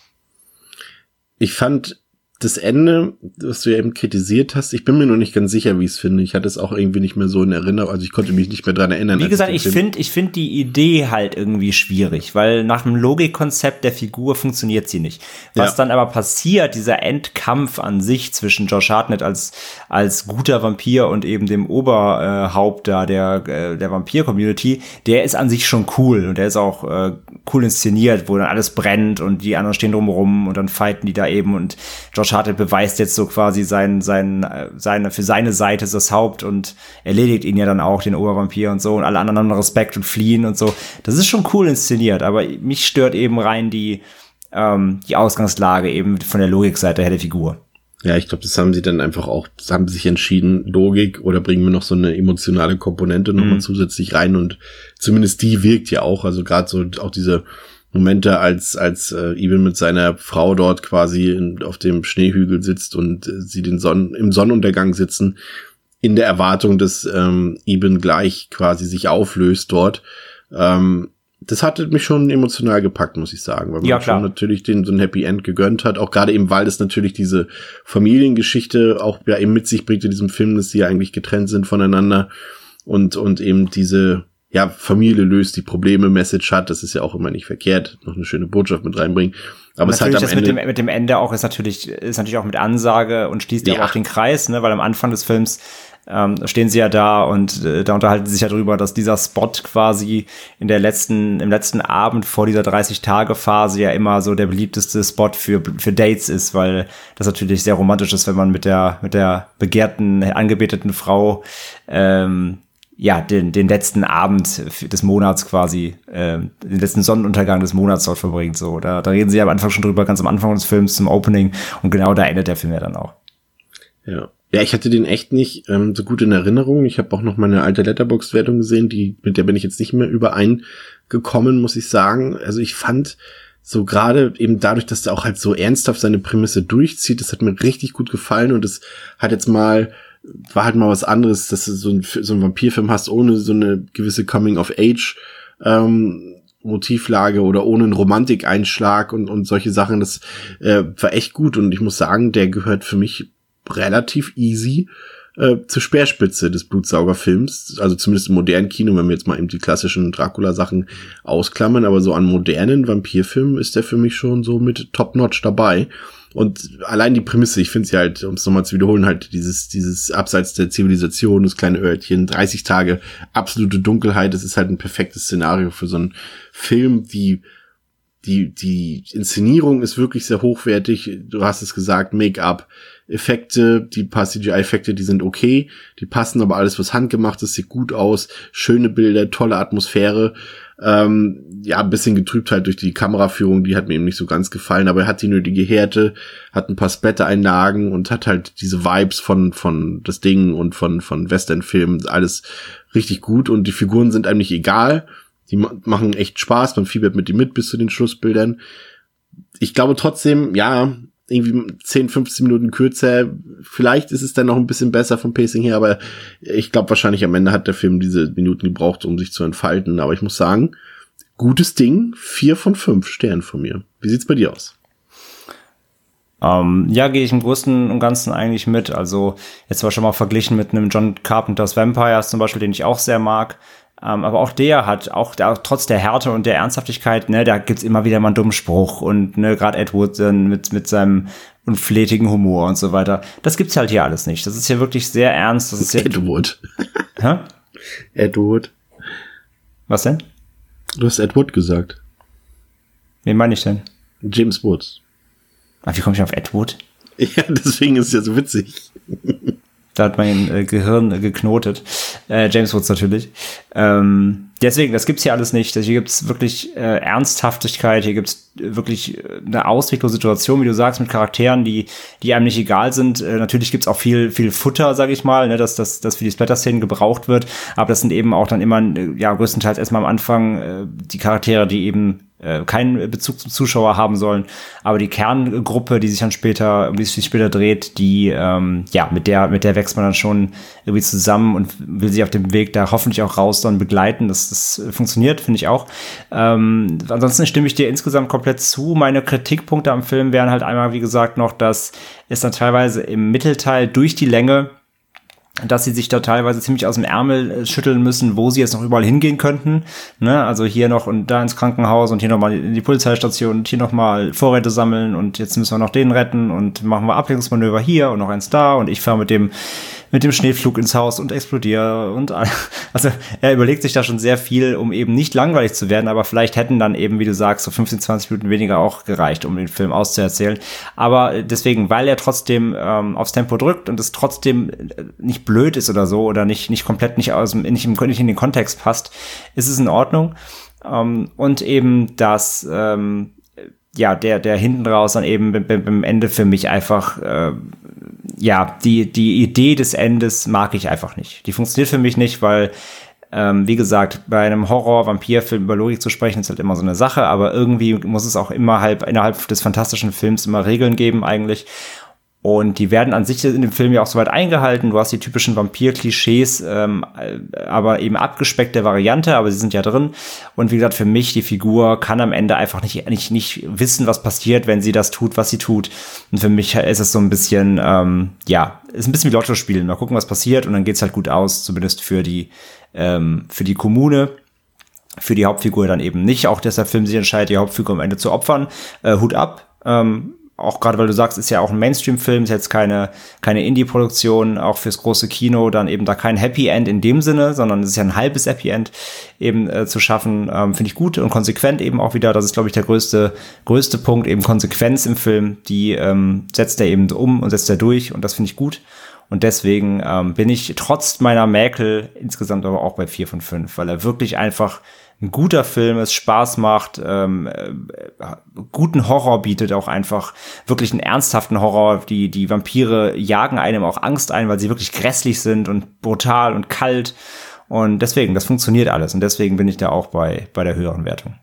Ich fand das Ende, was du ja eben kritisiert hast, ich bin mir noch nicht ganz sicher, wie ich es finde. Ich hatte es auch irgendwie nicht mehr so in Erinnerung, also ich konnte mich nicht mehr dran erinnern. Wie als gesagt, den ich Film- finde ich finde die Idee halt irgendwie schwierig, weil nach dem Logikkonzept der Figur funktioniert sie nicht. Was Ja. dann aber passiert, dieser Endkampf an sich zwischen Josh Hartnett als als guter Vampir und eben dem Oberhaupt da der äh, der Vampir-Community, der ist an sich schon cool und der ist auch äh, cool inszeniert, wo dann alles brennt und die anderen stehen drumherum und dann fighten die da eben und Josh Hartnett beweist jetzt so quasi sein, sein, seine, für seine Seite ist das Haupt und erledigt ihn ja dann auch, den Obervampir und so und alle anderen haben Respekt und fliehen und so. Das ist schon cool inszeniert, aber mich stört eben rein die, ähm, die Ausgangslage eben von der Logikseite her der Figur. Ja, ich glaube, das haben sie dann einfach auch, das haben sich entschieden, Logik oder bringen wir noch so eine emotionale Komponente nochmal Mhm. zusätzlich rein und zumindest die wirkt ja auch, also gerade so auch diese Momente, als als äh, Eben mit seiner Frau dort quasi in, auf dem Schneehügel sitzt und äh, sie den Sonnen im Sonnenuntergang sitzen, in der Erwartung, dass ähm, Eben gleich quasi sich auflöst dort. Ähm, das hatte mich schon emotional gepackt, muss ich sagen, weil man Ja, klar. schon natürlich den so ein Happy End gegönnt hat, auch gerade eben, weil es natürlich diese Familiengeschichte auch ja eben mit sich bringt in diesem Film, dass sie ja eigentlich getrennt sind voneinander und und eben diese ja, Familie löst die Probleme, Message hat, das ist ja auch immer nicht verkehrt, noch eine schöne Botschaft mit reinbringen. Aber es hat natürlich am das Ende mit dem, mit dem Ende auch ist natürlich, ist natürlich auch mit Ansage und schließt ja Ja. auch auf den Kreis, ne, weil am Anfang des Films ähm, stehen sie ja da und äh, da unterhalten sie sich ja drüber, dass dieser Spot quasi in der letzten, im letzten Abend vor dieser dreißig-Tage-Phase ja immer so der beliebteste Spot für, für Dates ist, weil das natürlich sehr romantisch ist, wenn man mit der, mit der begehrten, angebeteten Frau, ähm, ja, den, den letzten Abend des Monats quasi, äh, den letzten Sonnenuntergang des Monats dort verbringt. So, da, da reden sie ja am Anfang schon drüber, ganz am Anfang des Films zum Opening. Und genau da endet der Film ja dann auch. Ja. Ja, ich hatte den echt nicht ähm, so gut in Erinnerung. Ich habe auch noch meine alte Letterboxd-Wertung gesehen, die mit der bin ich jetzt nicht mehr übereingekommen, muss ich sagen. Also ich fand so gerade eben dadurch, dass der auch halt so ernsthaft seine Prämisse durchzieht, das hat mir richtig gut gefallen und es hat jetzt mal war halt mal was anderes, dass du so ein so einen Vampirfilm hast ohne so eine gewisse Coming-of-Age ähm, Motivlage oder ohne einen Romantikeinschlag und und solche Sachen. Das äh, war echt gut und ich muss sagen, der gehört für mich relativ easy äh, zur Speerspitze des Blutsaugerfilms, also zumindest im modernen Kino, wenn wir jetzt mal eben die klassischen Dracula-Sachen ausklammern, aber so an modernen Vampirfilmen ist der für mich schon so mit Top-Notch dabei. Und allein die Prämisse, ich finde sie halt, um es nochmal zu wiederholen, halt dieses dieses abseits der Zivilisation, das kleine Örtchen, dreißig Tage, absolute Dunkelheit, das ist halt ein perfektes Szenario für so einen Film, wie die, die Inszenierung ist wirklich sehr hochwertig. Du hast es gesagt, Make-up, Effekte, die paar C G I-Effekte, die sind okay. Die passen aber alles, was handgemacht ist, sieht gut aus. Schöne Bilder, tolle Atmosphäre. Ähm, ja, ein bisschen getrübt halt durch die Kameraführung, die hat mir eben nicht so ganz gefallen, aber er hat die nötige Härte, hat ein paar Splatter-Einlagen und hat halt diese Vibes von, von das Ding und von, von Western-Filmen, alles richtig gut und die Figuren sind einem nicht egal. Die machen echt Spaß, man fiebert mit ihm mit bis zu den Schlussbildern. Ich glaube trotzdem, ja, irgendwie zehn, fünfzehn Minuten kürzer. Vielleicht ist es dann noch ein bisschen besser vom Pacing her, aber ich glaube wahrscheinlich am Ende hat der Film diese Minuten gebraucht, um sich zu entfalten. Aber ich muss sagen, gutes Ding, vier von fünf Sternen von mir. Wie sieht's bei dir aus? Um, ja, gehe ich im Großen und Ganzen eigentlich mit. Also jetzt war schon mal verglichen mit einem John Carpenters Vampires zum Beispiel, den ich auch sehr mag. Um, aber auch der hat, auch der, trotz der Härte und der Ernsthaftigkeit, ne, da gibt's immer wieder mal einen dummen Spruch und ne, gerade Ed Wood äh, mit mit seinem unflätigen Humor und so weiter. Das gibt's halt hier alles nicht. Das ist hier wirklich sehr ernst. Das ist Ed Wood. Hä? Ed Wood. Was denn? Du hast Ed Wood gesagt. Wen meine ich denn? James Woods. Ach, wie komme ich auf Ed Wood? Ja, deswegen ist es ja so witzig. Da hat mein äh, Gehirn äh, geknotet. Äh, James Woods natürlich. Ähm, deswegen, das gibt's hier alles nicht. Hier gibt's wirklich äh, Ernsthaftigkeit, hier gibt's wirklich äh, eine ausweglose Situation, wie du sagst, mit Charakteren, die die einem nicht egal sind. Äh, natürlich gibt's auch viel viel Futter, sag ich mal, ne, dass das dass für die Splatter-Szenen gebraucht wird. Aber das sind eben auch dann immer, ja, größtenteils erstmal am Anfang äh, die Charaktere, die eben keinen Bezug zum Zuschauer haben sollen, aber die Kerngruppe, die sich dann später, um die sich später dreht, die, ähm, ja, mit der, mit der wächst man dann schon irgendwie zusammen und will sich auf dem Weg da hoffentlich auch raus dann begleiten. Das, das funktioniert, finde ich auch. Ähm, ansonsten stimme ich dir insgesamt komplett zu. Meine Kritikpunkte am Film wären halt einmal, wie gesagt, noch, dass es dann teilweise im Mittelteil durch die Länge, dass sie sich da teilweise ziemlich aus dem Ärmel schütteln müssen, wo sie jetzt noch überall hingehen könnten. Ne? Also hier noch und da ins Krankenhaus und hier noch mal in die Polizeistation und hier noch mal Vorräte sammeln und jetzt müssen wir noch den retten und machen wir Ablenkungsmanöver hier und noch eins da und ich fahre mit dem mit dem Schneeflug ins Haus und explodiere und also er überlegt sich da schon sehr viel, um eben nicht langweilig zu werden, aber vielleicht hätten dann eben, wie du sagst, so fünfzehn, zwanzig Minuten weniger auch gereicht, um den Film auszuerzählen. Aber deswegen, weil er trotzdem ähm, aufs Tempo drückt und es trotzdem nicht blöd ist oder so oder nicht nicht komplett nicht aus dem nicht, im, nicht in den Kontext passt, ist es in Ordnung. Ähm, und eben das ähm, ja, der, der hinten raus dann eben beim Ende für mich einfach, äh, ja, die, die Idee des Endes mag ich einfach nicht. Die funktioniert für mich nicht, weil, ähm, wie gesagt, bei einem Horror-Vampir-Film über Logik zu sprechen, ist halt immer so eine Sache, aber irgendwie muss es auch immer halb, innerhalb des fantastischen Films immer Regeln geben eigentlich. Und die werden an sich in dem Film ja auch soweit eingehalten. Du hast die typischen Vampir-Klischees, ähm, aber eben abgespeckte Variante, aber sie sind ja drin. Und wie gesagt, für mich, die Figur kann am Ende einfach nicht, nicht, nicht wissen, was passiert, wenn sie das tut, was sie tut. Und für mich ist es so ein bisschen, ähm, ja, ist ein bisschen wie Lotto spielen. Mal gucken, was passiert und dann geht's halt gut aus, zumindest für die, ähm, für die Kommune. Für die Hauptfigur dann eben nicht. Auch dass der Film sich entscheidet, die Hauptfigur am Ende zu opfern. Äh, Hut ab. Ähm, Auch gerade, weil du sagst, ist ja auch ein Mainstream-Film, ist jetzt keine, keine Indie-Produktion, auch fürs große Kino, dann eben da kein Happy End in dem Sinne, sondern es ist ja ein halbes Happy End eben äh, zu schaffen, ähm, finde ich gut und konsequent eben auch wieder. Das ist, glaube ich, der größte, größte Punkt, eben Konsequenz im Film, die ähm, setzt er eben um und setzt er durch und das finde ich gut. Und deswegen ähm, bin ich trotz meiner Mäkel insgesamt aber auch bei vier von fünf, weil er wirklich einfach ein guter Film ist, Spaß macht, ähm, äh, guten Horror bietet, auch einfach wirklich einen ernsthaften Horror. Die, die Vampire jagen einem auch Angst ein, weil sie wirklich grässlich sind und brutal und kalt. Und deswegen, das funktioniert alles. Und deswegen bin ich da auch bei, bei der höheren Wertung.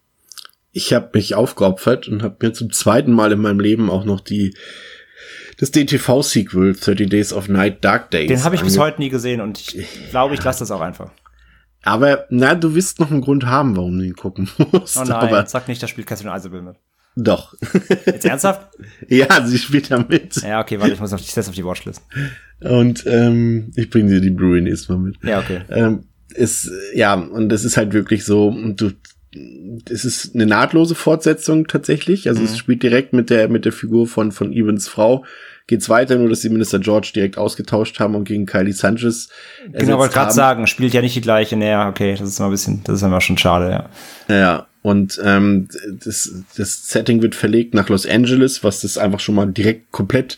Ich habe mich aufgeopfert und habe mir zum zweiten Mal in meinem Leben auch noch die das D T V-Sequel thirty Days of Night, Dark Days. Den habe ich bis heute nie gesehen und ich glaube, ich lasse das auch einfach. Aber, na, du wirst noch einen Grund haben, warum du ihn gucken musst. Oh nein, aber sag nicht, da spielt Catherine Isabel mit. Doch. Jetzt ernsthaft? Ja, sie spielt da mit. Ja, okay, warte, ich muss noch, ich setze auf die Watchlist. Und ähm, ich bringe dir die Blu-ray nächstes Mal mit. Ja, okay. Ähm, ist, ja, und es ist halt wirklich so, du, es ist eine nahtlose Fortsetzung tatsächlich. Also mhm. es spielt direkt mit der mit der Figur von von Evans Frau. Geht's weiter, nur dass die Minister George direkt ausgetauscht haben und gegen Kylie Sanchez genau, wollte gerade sagen, spielt ja nicht die gleiche. Naja, okay, das ist mal ein bisschen, das ist immer schon schade, ja. Ja, Und ähm, das, das Setting wird verlegt nach Los Angeles, was das einfach schon mal direkt komplett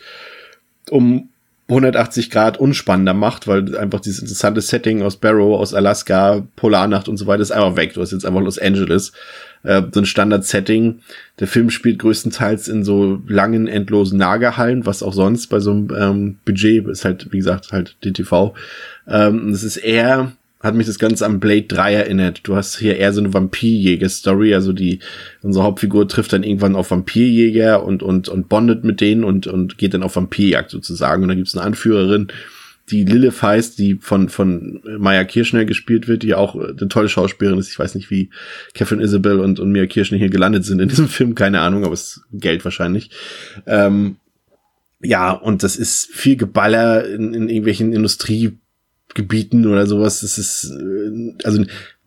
um hundertachtzig Grad unspannender macht, weil einfach dieses interessante Setting aus Barrow, aus Alaska, Polarnacht und so weiter ist einfach weg. Du hast jetzt einfach Los Angeles, äh, so ein Standard-Setting. Der Film spielt größtenteils in so langen, endlosen Lagerhallen, was auch sonst bei so einem ähm, Budget ist halt, wie gesagt, halt D T V. Ähm, das ist eher, hat mich das Ganze an Blade drei erinnert. Du hast hier eher so eine Vampirjäger-Story, also die, unsere Hauptfigur trifft dann irgendwann auf Vampirjäger und, und, und bondet mit denen und, und geht dann auf Vampirjagd sozusagen. Und dann gibt's eine Anführerin, die Lilith heißt, die von, von Maya Kirshner gespielt wird, die auch eine tolle Schauspielerin ist. Ich weiß nicht, wie Catherine Isabel und, und Mia Kirshner hier gelandet sind in diesem Film, keine Ahnung, aber es ist Geld wahrscheinlich. Ähm, ja, und das ist viel Geballer in, in irgendwelchen Industrie Gebieten oder sowas. Das ist, also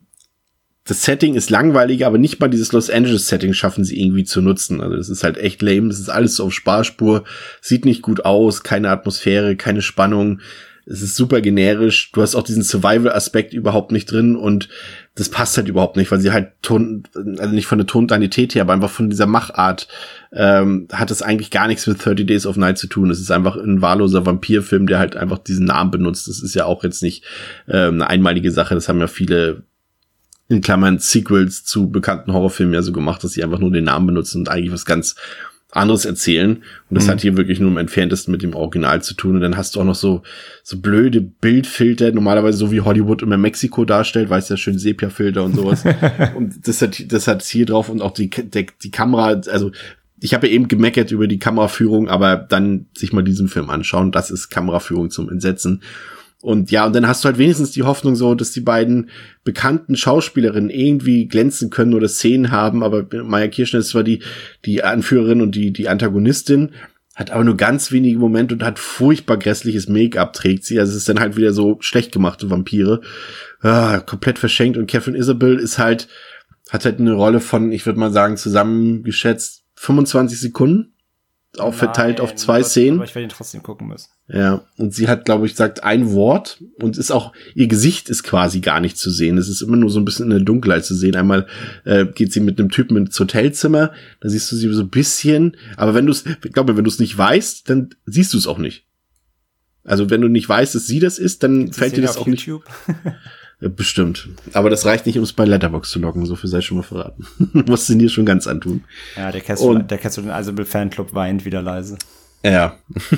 das Setting ist langweilig, aber nicht mal dieses Los Angeles Setting schaffen sie irgendwie zu nutzen. Also das ist halt echt lame. Das ist alles so auf Sparspur, sieht nicht gut aus, keine Atmosphäre, keine Spannung. Es ist super generisch. Du hast auch diesen Survival-Aspekt überhaupt nicht drin und das passt halt überhaupt nicht, weil sie halt Ton, also nicht von der Tonalität her, aber einfach von dieser Machart ähm, hat es eigentlich gar nichts mit thirty Days of Night zu tun. Es ist einfach ein wahlloser Vampirfilm, der halt einfach diesen Namen benutzt. Das ist ja auch jetzt nicht ähm, eine einmalige Sache. Das haben ja viele, in Klammern, Sequels zu bekannten Horrorfilmen ja so gemacht, dass sie einfach nur den Namen benutzen und eigentlich was ganz anderes erzählen. Und das mhm. hat hier wirklich nur im Entferntesten mit dem Original zu tun. Und dann hast du auch noch so so blöde Bildfilter, normalerweise so wie Hollywood immer Mexiko darstellt, weißt du, ja, schön Sepia-Filter und sowas. Und das hat das hat hier drauf und auch die der, die Kamera, also ich habe ja eben gemeckert über die Kameraführung, aber dann sich mal diesen Film anschauen, das ist Kameraführung zum Entsetzen. Und ja, und dann hast du halt wenigstens die Hoffnung so, dass die beiden bekannten Schauspielerinnen irgendwie glänzen können oder Szenen haben, aber Maya Kirshner ist zwar die die Anführerin und die die Antagonistin, hat aber nur ganz wenige Momente und hat furchtbar grässliches Make-up, trägt sie, also es ist dann halt wieder so schlecht gemachte Vampire, ah, komplett verschenkt. Und Catherine Isabel ist halt, hat halt eine Rolle von, ich würde mal sagen, zusammengeschätzt fünfundzwanzig Sekunden, auch verteilt Nein, auf zwei aber, Szenen. Aber ich werde ihn trotzdem gucken müssen. Ja, und sie hat, glaube ich, sagt ein Wort und ist auch, ihr Gesicht ist quasi gar nicht zu sehen. Es ist immer nur so ein bisschen in der Dunkelheit zu sehen. Einmal äh, geht sie mit einem Typen ins Hotelzimmer, da siehst du sie so ein bisschen, aber wenn du es, ich glaube, wenn du es nicht weißt, dann siehst du es auch nicht. Also wenn du nicht weißt, dass sie das ist, dann Gibt's fällt dir das auch YouTube? nicht. Ja, bestimmt. Aber das reicht nicht, um es bei Letterboxd zu locken, so viel sei schon mal verraten. Du musst den hier schon ganz antun. Ja, der Castle, der Castle Isabel Fanclub weint wieder leise. Ja.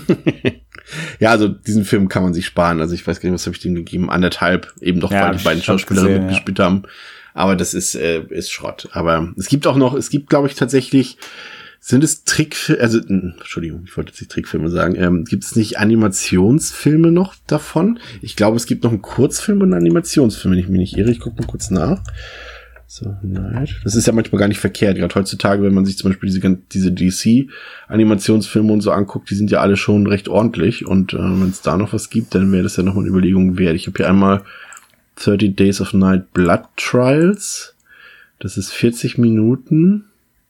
Ja, also diesen Film kann man sich sparen. Also ich weiß gar nicht, was habe ich dem gegeben? Anderthalb, eben doch, ja, weil die beiden Schauspielerinnen mitgespielt ja. haben. Aber das ist äh, ist Schrott. Aber es gibt auch noch, es gibt, glaube ich, tatsächlich, sind es Trickfilme, also, Entschuldigung, ich wollte jetzt nicht Trickfilme sagen, ähm, gibt es nicht Animationsfilme noch davon? Ich glaube, es gibt noch einen Kurzfilm und einen Animationsfilm, wenn ich mich nicht irre. Ich gucke mal kurz nach. So, nein. Das ist ja manchmal gar nicht verkehrt. Gerade heutzutage, wenn man sich zum Beispiel diese, diese D C-Animationsfilme und so anguckt, die sind ja alle schon recht ordentlich. Und äh, wenn es da noch was gibt, dann wäre das ja noch mal eine Überlegung wert. Ich habe hier einmal thirty Days of Night Blood Trials. Das ist vierzig Minuten.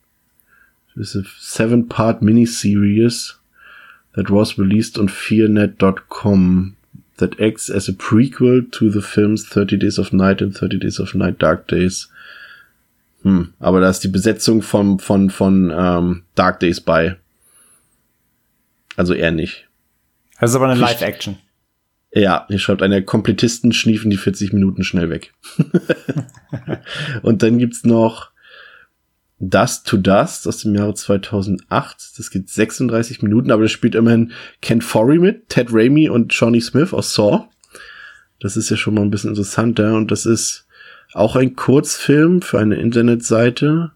Das ist a seven-part miniseries that was released on fearnet dot com that acts as a prequel to the films thirty Days of Night and thirty Days of Night Dark Days. Hm, aber da ist die Besetzung von von von ähm, Dark Days bei. Also eher nicht. Das ist aber eine Live-Action. Ja, hier schreibt einer, Komplettisten schniefen die vierzig Minuten schnell weg. Und dann gibt's noch Dust to Dust aus dem Jahre zweitausendacht. Das geht sechsunddreißig Minuten, aber das spielt immerhin Ken Foree mit, Ted Raimi und Shawnee Smith aus Saw. Das ist ja schon mal ein bisschen interessanter. Und das ist auch ein Kurzfilm für eine Internetseite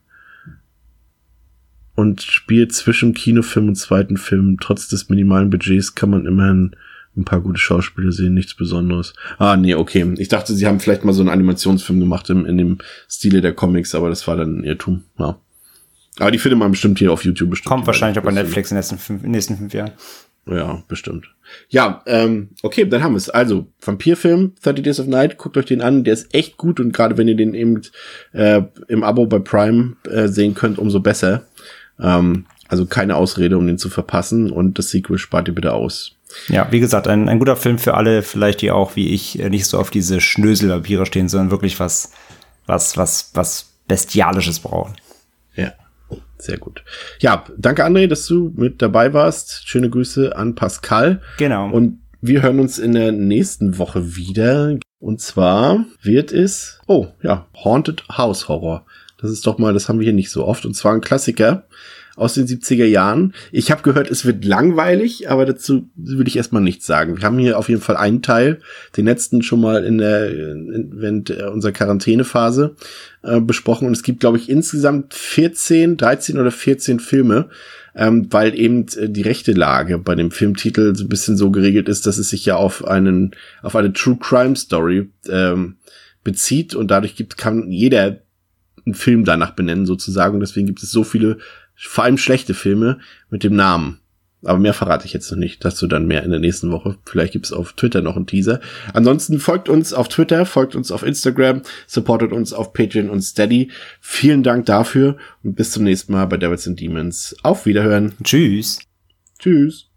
und spielt zwischen Kinofilm und zweiten Film. Trotz des minimalen Budgets kann man immerhin ein paar gute Schauspieler sehen, nichts Besonderes. Ah, nee, okay. Ich dachte, sie haben vielleicht mal so einen Animationsfilm gemacht im, in dem Stile der Comics, aber das war dann ein Irrtum. Ja. Aber die findet man bestimmt hier auf YouTube bestimmt. Kommt wahrscheinlich auch bei Netflix in den nächsten fünf, in den nächsten fünf Jahren. Ja, bestimmt. Ja, ähm, okay, dann haben wir es. Also, Vampirfilm, thirty Days of Night, guckt euch den an, der ist echt gut und gerade wenn ihr den eben äh, im Abo bei Prime äh, sehen könnt, umso besser. Ähm, also keine Ausrede, um den zu verpassen und das Sequel spart ihr bitte aus. Ja, wie gesagt, ein, ein guter Film für alle, vielleicht die auch, wie ich, nicht so auf diese Schnösel-Vampire stehen, sondern wirklich was, was, was, was Bestialisches brauchen. Ja, sehr gut. Ja, danke André, dass du mit dabei warst. Schöne Grüße an Pascal. Genau. Und wir hören uns in der nächsten Woche wieder. Und zwar wird es, oh ja, Haunted House Horror. Das ist doch mal, das haben wir hier nicht so oft. Und zwar ein Klassiker aus den siebziger Jahren. Ich habe gehört, es wird langweilig, aber dazu will ich erstmal nichts sagen. Wir haben hier auf jeden Fall einen Teil, den letzten schon mal in der in, während unserer Quarantänephase äh, besprochen. Und es gibt, glaube ich, insgesamt vierzehn, dreizehn oder vierzehn Filme, ähm, weil eben die rechte Lage bei dem Filmtitel so ein bisschen so geregelt ist, dass es sich ja auf einen auf eine True Crime Story ähm, bezieht und dadurch gibt kann jeder einen Film danach benennen sozusagen. Und deswegen gibt es so viele, vor allem schlechte Filme mit dem Namen. Aber mehr verrate ich jetzt noch nicht. Dazu dann mehr in der nächsten Woche. Vielleicht gibt's auf Twitter noch einen Teaser. Ansonsten folgt uns auf Twitter, folgt uns auf Instagram, supportet uns auf Patreon und Steady. Vielen Dank dafür und bis zum nächsten Mal bei Devils and Demons. Auf Wiederhören. Tschüss. Tschüss.